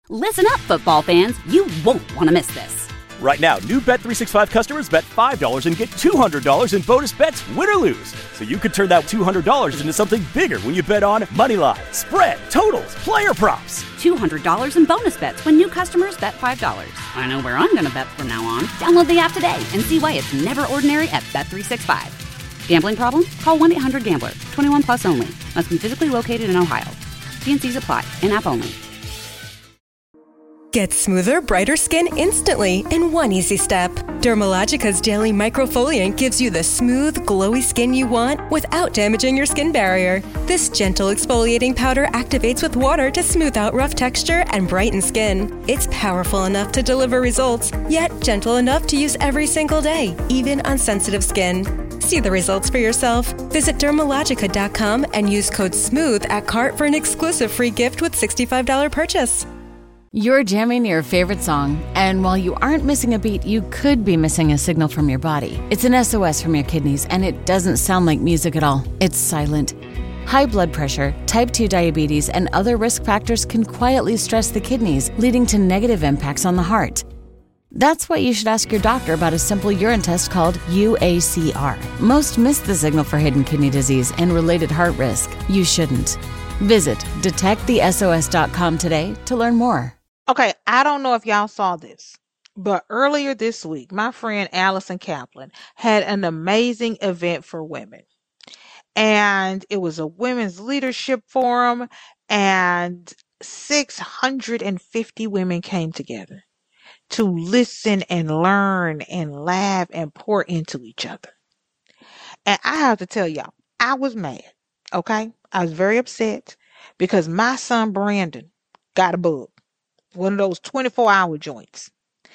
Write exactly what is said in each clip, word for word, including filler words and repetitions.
Listen up, football fans. You won't want to miss this. Right now, new Bet three sixty-five customers bet five dollars and get two hundred dollars in bonus bets, win or lose. So you could turn that two hundred dollars into something bigger when you bet on moneyline, spread, totals, player props. two hundred dollars in bonus bets when new customers bet five dollars. I know where I'm going to bet from now on. Download the app today and see why it's never ordinary at Bet three sixty-five. Gambling problem? Call one eight hundred gambler. twenty-one plus only. Must be physically located in Ohio. T N Cs apply. In-app only. Get smoother, brighter skin instantly in one easy step. Dermalogica's Daily Microfoliant gives you the smooth, glowy skin you want without damaging your skin barrier. This gentle exfoliating powder activates with water to smooth out rough texture and brighten skin. It's powerful enough to deliver results, yet gentle enough to use every single day, even on sensitive skin. See the results for yourself. Visit Dermalogica dot com and use code SMOOTH at cart for an exclusive free gift with sixty-five dollars purchase. You're jamming to your favorite song, and while you aren't missing a beat, you could be missing a signal from your body. It's an S O S from your kidneys, and it doesn't sound like music at all. It's silent. High blood pressure, type two diabetes, and other risk factors can quietly stress the kidneys, leading to negative impacts on the heart. That's why you should ask your doctor about a simple urine test called U A C R. Most miss the signal for hidden kidney disease and related heart risk. You shouldn't. Visit detect the S O S dot com today to learn more. Okay, I don't know if y'all saw this, but earlier this week, my friend Allison Kaplan had an amazing event for women. And it was a women's leadership forum, and six hundred fifty women came together to listen and learn and laugh and pour into each other. And I have to tell y'all, I was mad, okay? I was very upset because my son Brandon got a bug. One of those twenty-four hour joints.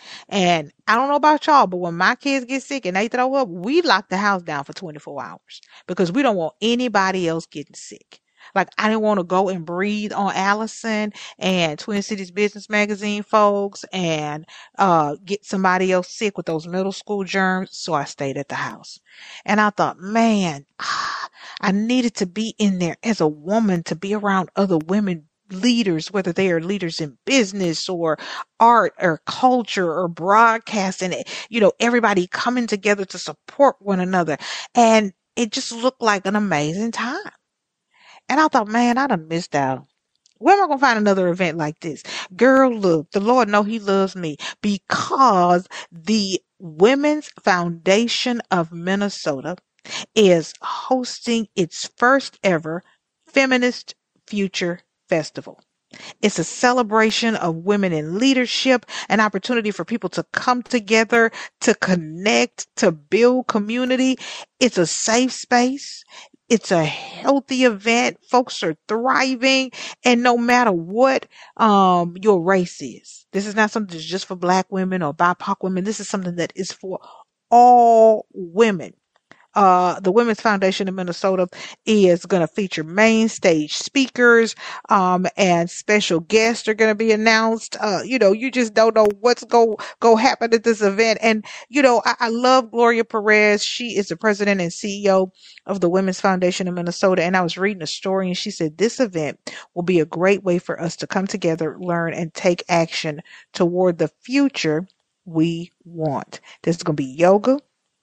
And I don't know about y'all, but when my kids get sick and they throw up, we lock the house down for twenty-four hours because we don't want anybody else getting sick. Like, I didn't want to go and breathe on Allison and Twin Cities Business Magazine folks and uh, get somebody else sick with those middle school germs. So I stayed at the house. And I thought, man, ah, I needed to be in there as a woman to be around other women leaders, whether they are leaders in business or art or culture or broadcasting, you know, everybody coming together to support one another. And it just looked like an amazing time. And I thought, man, I done missed out. Where am I going to find another event like this? Girl, look, the Lord know he loves me because the Women's Foundation of Minnesota is hosting its first ever Feminist Future Festival. It's a celebration of women in leadership, an opportunity for people to come together, to connect, to build community. It's a safe space. It's a healthy event. Folks are thriving. And no matter what um, your race is, this is not something that's just for Black women or B I P O C women. This is something that is for all women. Uh, the Women's Foundation of Minnesota is going to feature main stage speakers, um, and special guests are going to be announced. Uh, you know, you just don't know what's go, go happen at this event. And, you know, I, I love Gloria Perez. She is the president and C E O of the Women's Foundation of Minnesota. And I was reading a story and she said, this event will be a great way for us to come together, learn, and take action toward the future we want. There's going to be yoga.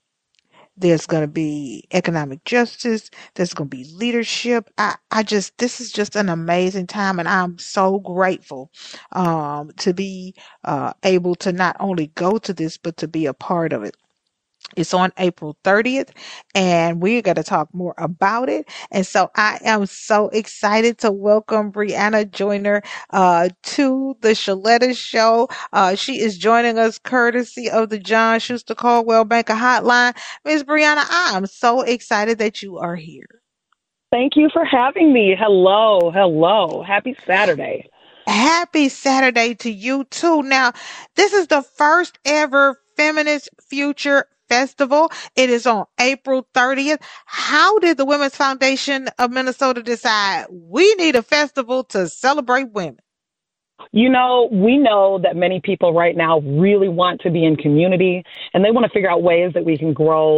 There's going to be economic justice. There's going to be leadership. I, I just, this is just an amazing time. And I'm so grateful, um, to be, uh, able to not only go to this, but to be a part of it. It's on April thirtieth, and we're going to talk more about it. And so I am so excited to welcome Brianna Joyner uh, to the Shaletta Show. Uh, she is joining us courtesy of the John Schuster Coldwell Banker Hotline. Miz Brianna, I am so excited that you are here. Thank you for having me. Hello, hello. Happy Saturday. Happy Saturday to you, too. Now, this is the first ever Feminist Future Festival. It is on April thirtieth. How did the Women's Foundation of Minnesota decide we need a festival to celebrate women? You know, we know that many people right now really want to be in community, and they want to figure out ways that we can grow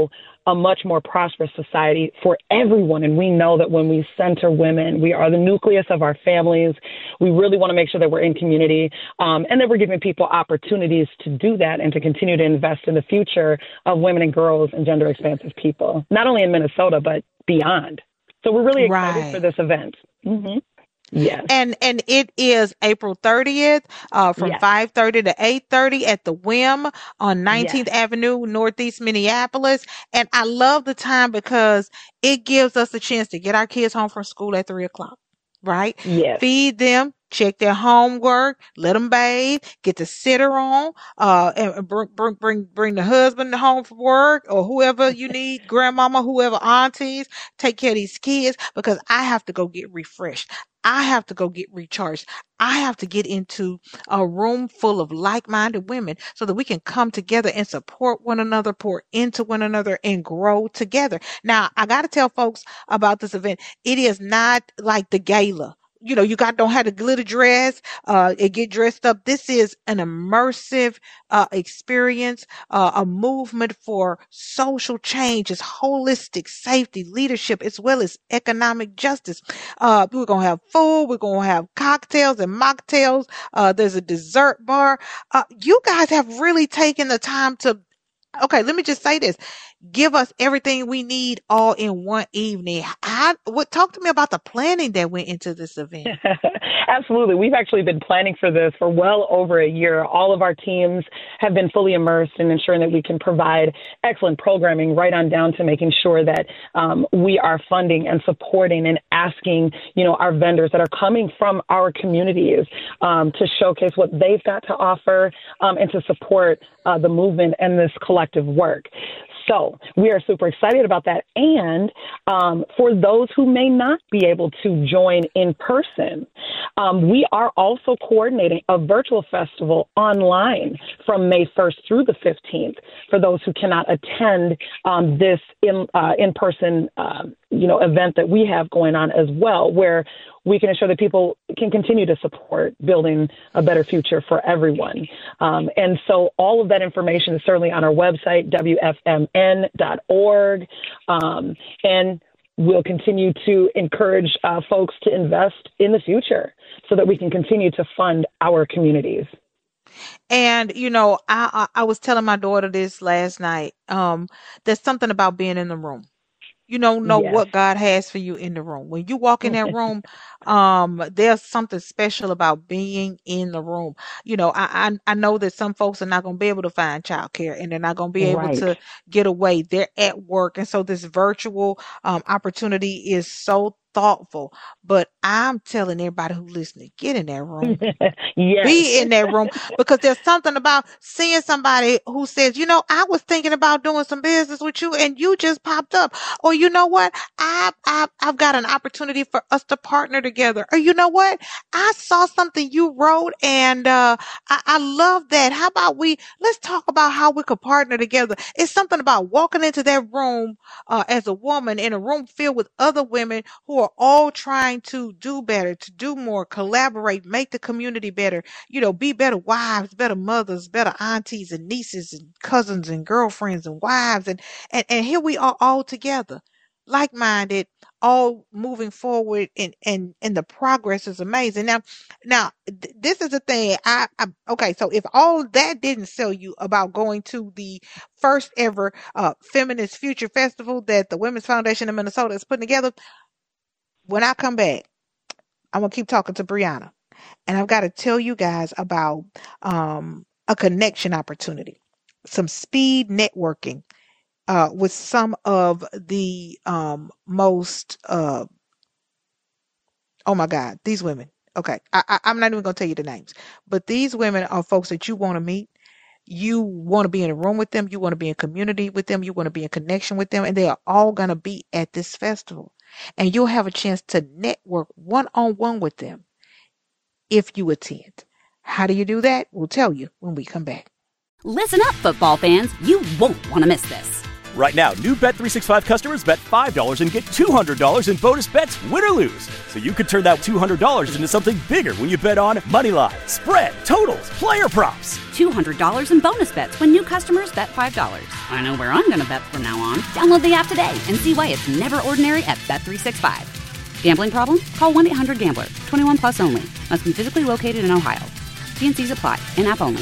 a much more prosperous society for everyone. And we know that when we center women, we are the nucleus of our families. We really want to make sure that we're in community um, and that we're giving people opportunities to do that and to continue to invest in the future of women and girls and gender expansive people, not only in Minnesota, but beyond. So we're really excited Right. for this event. Mm-hmm. Yes. And and it is April thirtieth uh, from Yes. five thirty to eight thirty at the Whim on nineteenth Yes. Avenue, Northeast Minneapolis. And I love the time because it gives us a chance to get our kids home from school at three o'clock, right? Yes. Feed them, check their homework, let them bathe, get the sitter on, uh, and and bring, bring, bring, bring the husband home from work or whoever you need, grandmama, whoever, aunties, take care of these kids because I have to go get refreshed. I have to go get recharged. I have to get into a room full of like-minded women so that we can come together and support one another, pour into one another, and grow together. Now, I got to tell folks about this event. It is not like the gala. You know, you got don't have the glitter dress, uh, and get dressed up. This is an immersive uh, experience, uh, a movement for social change. It's holistic safety, leadership, as well as economic justice. Uh, we're gonna have food. We're gonna have cocktails and mocktails. Uh, there's a dessert bar. Uh, you guys have really taken the time to. Okay, let me just say this. Give us everything we need all in one evening. How, what, talk to me about the planning that went into this event. Absolutely. We've actually been planning for this for well over a year. All of our teams have been fully immersed in ensuring that we can provide excellent programming right on down to making sure that um, we are funding and supporting and asking, you know, our vendors that are coming from our communities um, to showcase what they've got to offer um, and to support uh, the movement and this collective work. So we are super excited about that. And um, for those who may not be able to join in person, um, we are also coordinating a virtual festival online from May first through the fifteenth for those who cannot attend um, this in, uh, in-person um, you know, event that we have going on as well, where we can ensure that people can continue to support building a better future for everyone. Um, and so all of that information is certainly on our website, W F M N dot org. Um, and we'll continue to encourage uh, folks to invest in the future so that we can continue to fund our communities. And, you know, I, I, I was telling my daughter this last night. Um, there's something about being in the room. You don't know Yes. what God has for you in the room. When you walk in that room, um, there's something special about being in the room. You know, I, I I know that some folks are not going to be able to find childcare and they're not going to be able Right. to get away. They're at work. And so this virtual um, opportunity is so thoughtful. But I'm telling everybody who's listening, get in that room. Yes. Be in that room because there's something about seeing somebody who says, you know, I was thinking about doing some business with you and you just popped up. Or you know what? I, I, I've got an opportunity for us to partner together. Or you know what? I saw something you wrote and uh, I, I love that. How about we, let's talk about how we could partner together. It's something about walking into that room uh, as a woman in a room filled with other women who are all trying to do better, to do more, collaborate, make the community better, you know, be better wives, better mothers, better aunties and nieces and cousins and girlfriends and wives. And, and, and here we are all together, like-minded, all moving forward, and, and, and the progress is amazing. Now, now th- this is the thing. I, I, okay. So if all that didn't sell you about going to the first ever uh, Feminist Future Festival that the Women's Foundation of Minnesota is putting together, when I come back, I'm going to keep talking to Brianna. And I've got to tell you guys about um, a connection opportunity, some speed networking uh, with some of the um, most, uh, oh my God, these women. Okay, I, I, I'm not even going to tell you the names, but these women are folks that you want to meet. You want to be in a room with them. You want to be in community with them. You want to be in connection with them. And they are all going to be at this festival. And you'll have a chance to network one-on-one with them if you attend. How do you do that? We'll tell you when we come back. Listen up, football fans. You won't want to miss this. Right now, new Bet three sixty-five customers bet five dollars and get two hundred dollars in bonus bets, win or lose. So you could turn that two hundred dollars into something bigger when you bet on Moneyline, spread, totals, player props. two hundred dollars in bonus bets when new customers bet five dollars. I know where I'm going to bet from now on. Download the app today and see why it's never ordinary at Bet three sixty-five. Gambling problem? Call one eight hundred gambler. twenty-one plus only. Must be physically located in Ohio. T N Cs apply. In-app only.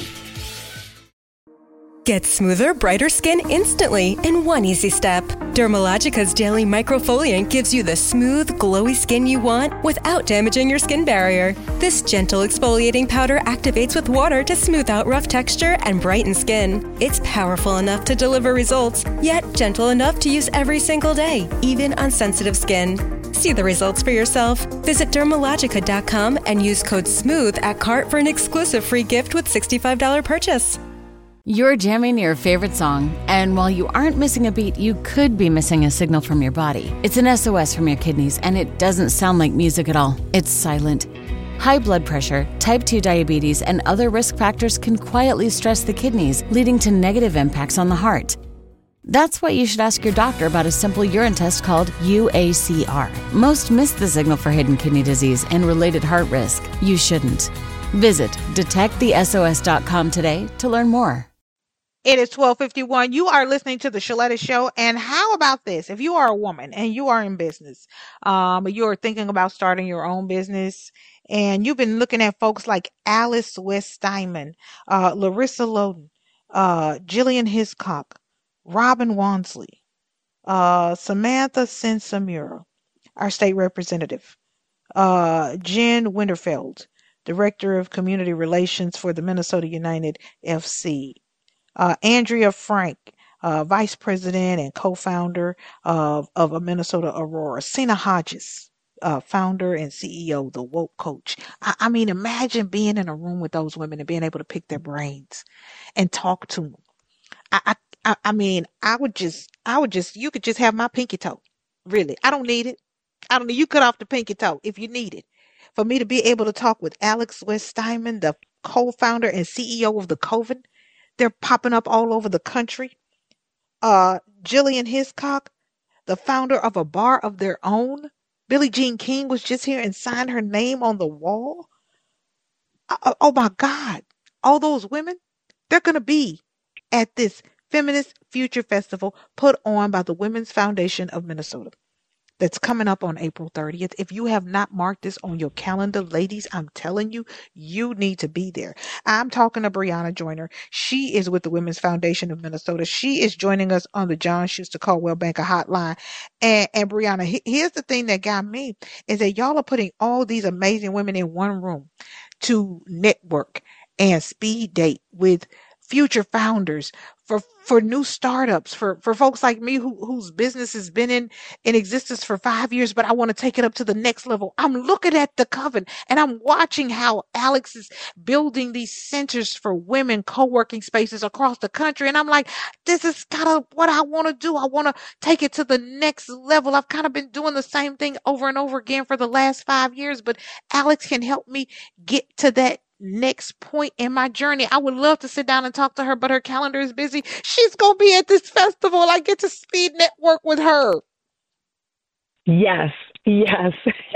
Get smoother, brighter skin instantly in one easy step. Dermalogica's Daily Microfoliant gives you the smooth, glowy skin you want without damaging your skin barrier. This gentle exfoliating powder activates with water to smooth out rough texture and brighten skin. It's powerful enough to deliver results, yet gentle enough to use every single day, even on sensitive skin. See the results for yourself. Visit dermalogica dot com and use code SMOOTH at cart for an exclusive free gift with sixty-five dollars purchase. You're jamming your favorite song, and while you aren't missing a beat, you could be missing a signal from your body. It's an S O S from your kidneys, and it doesn't sound like music at all. It's silent. High blood pressure, type two diabetes, and other risk factors can quietly stress the kidneys, leading to negative impacts on the heart. That's why you should ask your doctor about a simple urine test called U A C R. Most miss the signal for hidden kidney disease and related heart risk. You shouldn't. Visit detect the S O S dot com today to learn more. It is twelve fifty-one. You are listening to the Shaletta Show. And how about this? If you are a woman and you are in business, um, you're thinking about starting your own business, and you've been looking at folks like Alice West Steinman, uh, Larissa Loden, uh, Jillian Hiscock, Robin Wansley, uh, Samantha Sensamura, our state representative, uh, Jen Winterfeld, Director of Community Relations for the Minnesota United F C, Uh, Andrea Frank, uh, Vice President and co-founder of, of a Minnesota Aurora. Sina Hodges, uh, founder and C E O of The Woke Coach. I, I mean, imagine being in a room with those women and being able to pick their brains and talk to them. I, I, I mean, I would just, I would just, you could just have my pinky toe. Really. I don't need it. I don't need, you cut off the pinky toe if you need it. For me to be able to talk with Alex West Steinman, the co-founder and C E O of The Coven. They're popping up all over the country. Uh, Jillian Hiscock, the founder of a bar of their own. Billie Jean King was just here and signed her name on the wall. Uh, oh my God. All those women, they're going to be at this Feminist Future Festival put on by the Women's Foundation of Minnesota. That's coming up on April thirtieth. If you have not marked this on your calendar, ladies, I'm telling you, you need to be there. I'm talking to Brianna Joyner. She is with the Women's Foundation of Minnesota. She is joining us on the John Schuster Caldwell Banker Hotline. And, and Brianna, he, here's the thing that got me is that y'all are putting all these amazing women in one room to network and speed date with future founders, for, for new startups, for, for folks like me who, whose business has been in, in existence for five years, but I want to take it up to the next level. I'm looking at the Coven and I'm watching how Alex is building these centers for women, co-working spaces across the country. And I'm like, this is kind of what I want to do. I want to take it to the next level. I've kind of been doing the same thing over and over again for the last five years, but Alex can help me get to that next point in my journey. I would love to sit down and talk to her, but her calendar is busy. She's going to be at this festival. I get to speed network with her. Yes, yes.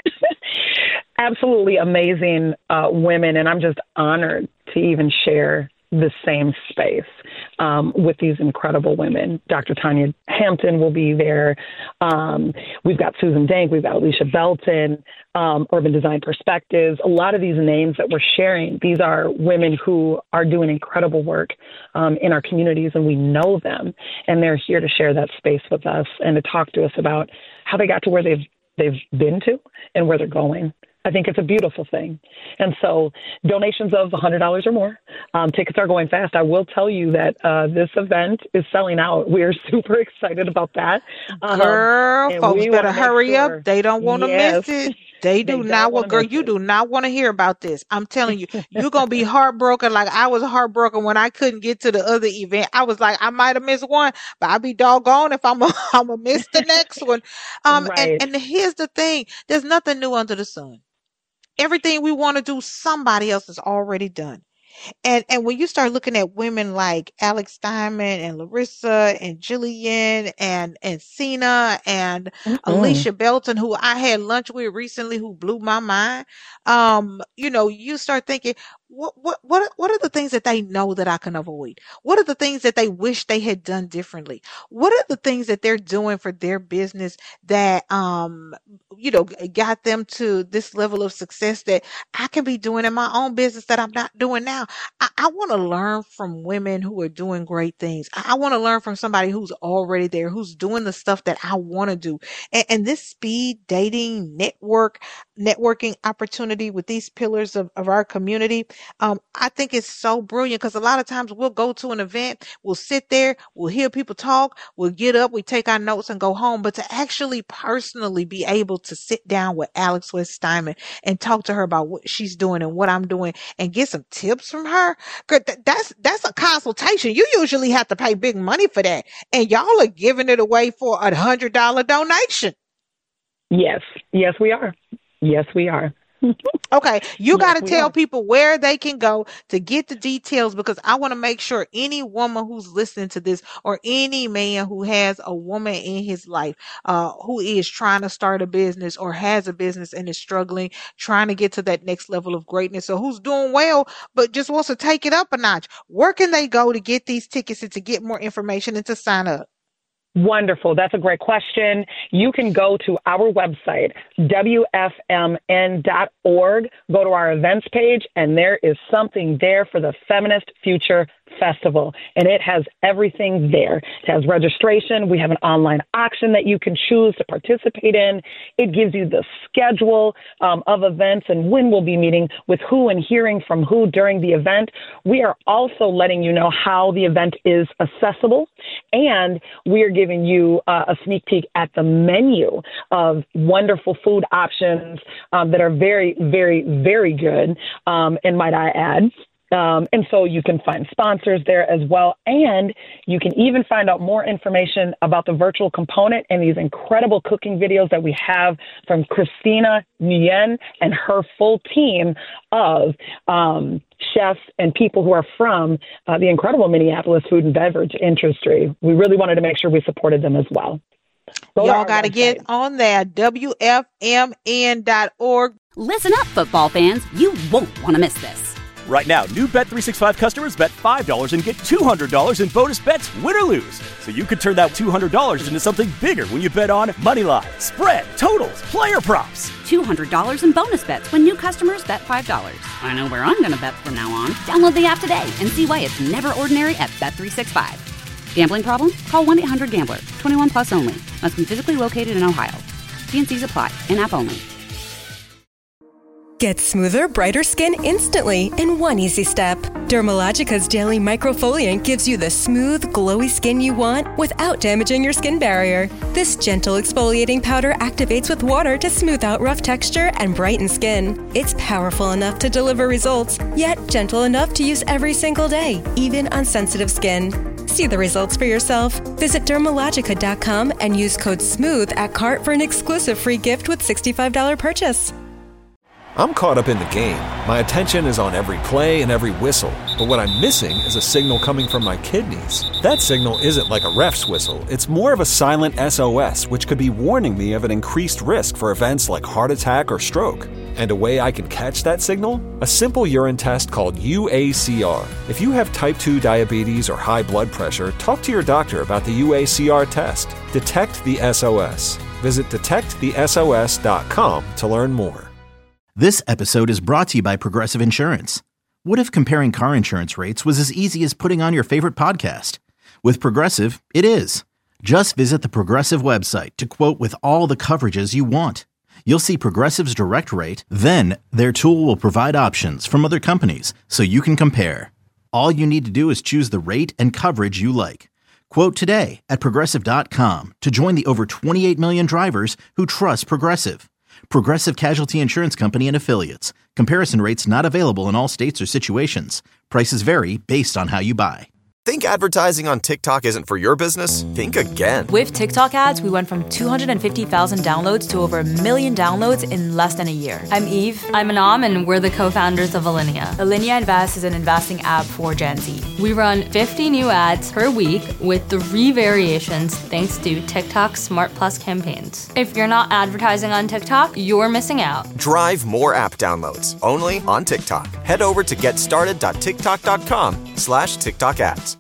Absolutely amazing uh, women. And I'm just honored to even share the same space um, with these incredible women. Doctor Tanya Hampton will be there. Um, we've got Susan Dank. We've got Alicia Belton, um, Urban Design Perspectives. A lot of these names that we're sharing, these are women who are doing incredible work um, in our communities, and we know them. And they're here to share that space with us and to talk to us about how they got to where they've they've been to and where they're going. I think it's a beautiful thing. And so donations of one hundred dollars or more, um, tickets are going fast. I will tell you that uh, this event is selling out. We are super excited about that. Girl, um, folks better hurry sure. up. They don't want to Yes. miss it. They do They not don't want, wanna girl, miss you it. do not want to hear about this. I'm telling you, you're going to be heartbroken like I was heartbroken when I couldn't get to the other event. I was like, I might have missed one, but I'll be doggone if I'm a, I'm going to miss the next one. Um, Right. and, and here's the thing. There's nothing new under the sun. Everything we want to do, somebody else has already done. And and when you start looking at women like Alex Diamond and Larissa and Jillian and and Cena and Mm-mm. Alicia Belton, who I had lunch with recently, who blew my mind, um, you know, you start thinking, what what what are- what are the things that they know that I can avoid? What are the things that they wish they had done differently? What are the things that they're doing for their business that um you know g- got them to this level of success that I can be doing in my own business that I'm not doing now? I, I want to learn from women who are doing great things. I, I want to learn from somebody who's already there, who's doing the stuff that I want to do. And, and this speed dating network, networking opportunity with these pillars of, of our community, um, I think it's so brilliant because a lot of times we'll go to an event, we'll sit there, we'll hear people talk, we'll get up, we take our notes and go home. But to actually personally be able to sit down with Alex West Steinman and talk to her about what she's doing and what I'm doing and get some tips from her, girl, th- that's that's a consultation. You usually have to pay big money for that, and y'all are giving it away for a hundred dollar donation. Yes, yes, we are. Yes, we are. Okay, you Yes, got to we tell are. people where they can go to get the details because I want to make sure any woman who's listening to this or any man who has a woman in his life uh, who is trying to start a business or has a business and is struggling, trying to get to that next level of greatness, or who's doing well but just wants to take it up a notch. Where can they go to get these tickets and to get more information and to sign up? Wonderful. That's a great question. You can go to our website, W F M N dot org, go to our events page, and there is something there for the Feminist Future Festival, and it has everything there. It has registration. We have an online auction that you can choose to participate in. It gives you the schedule um, of events and when we'll be meeting with who and hearing from who during the event. We are also letting you know how the event is accessible, and we are giving you uh, a sneak peek at the menu of wonderful food options um, that are very, very, very good, um, and might I add. Um, and so you can find sponsors there as well. And you can even find out more information about the virtual component and these incredible cooking videos that we have from Christina Nguyen and her full team of um, chefs and people who are from uh, the incredible Minneapolis food and beverage industry. We really wanted to make sure we supported them as well. Go Y'all got to get on there, W F M N dot org. Listen up, football fans. You won't want to miss this. Right now, new Bet three sixty-five customers bet five dollars and get two hundred dollars in bonus bets, win or lose. So you could turn that two hundred dollars into something bigger when you bet on moneyline, spread, totals, player props. two hundred dollars in bonus bets when new customers bet five dollars. I know where I'm going to bet from now on. Download the app today and see why it's never ordinary at Bet three sixty-five. Gambling problem? Call one eight hundred gambler. twenty-one plus only. Must be physically located in Ohio. T N Cs apply. In-app only. Get smoother, brighter skin instantly in one easy step. Dermalogica's Daily Microfoliant gives you the smooth, glowy skin you want without damaging your skin barrier. This gentle exfoliating powder activates with water to smooth out rough texture and brighten skin. It's powerful enough to deliver results, yet gentle enough to use every single day, even on sensitive skin. See the results for yourself. Visit Dermalogica dot com and use code SMOOTH at cart for an exclusive free gift with sixty-five dollars purchase. I'm caught up in the game. My attention is on every play and every whistle. But what I'm missing is a signal coming from my kidneys. That signal isn't like a ref's whistle. It's more of a silent S O S, which could be warning me of an increased risk for events like heart attack or stroke. And a way I can catch that signal? A simple urine test called U A C R. If you have type two diabetes or high blood pressure, talk to your doctor about the U A C R test. Detect the S O S. Visit detect the S O S dot com to learn more. This episode is brought to you by Progressive Insurance. What if comparing car insurance rates was as easy as putting on your favorite podcast? With Progressive, it is. Just visit the Progressive website to quote with all the coverages you want. You'll see Progressive's direct rate, then their tool will provide options from other companies so you can compare. All you need to do is choose the rate and coverage you like. Quote today at Progressive dot com to join the over twenty-eight million drivers who trust Progressive. Progressive Casualty Insurance Company and Affiliates. Comparison rates not available in all states or situations. Prices vary based on how you buy. Think advertising on TikTok isn't for your business? Think again. With TikTok ads, we went from two hundred fifty thousand downloads to over a million downloads in less than a year. I'm Eve. I'm Anam, and we're the co-founders of Alinea. Alinea Invest is an investing app for Gen Z. We run fifty new ads per week with three variations thanks to TikTok's Smart Plus campaigns. If you're not advertising on TikTok, you're missing out. Drive more app downloads only on TikTok. Head over to getstarted.tiktok.com slash TikTok ads.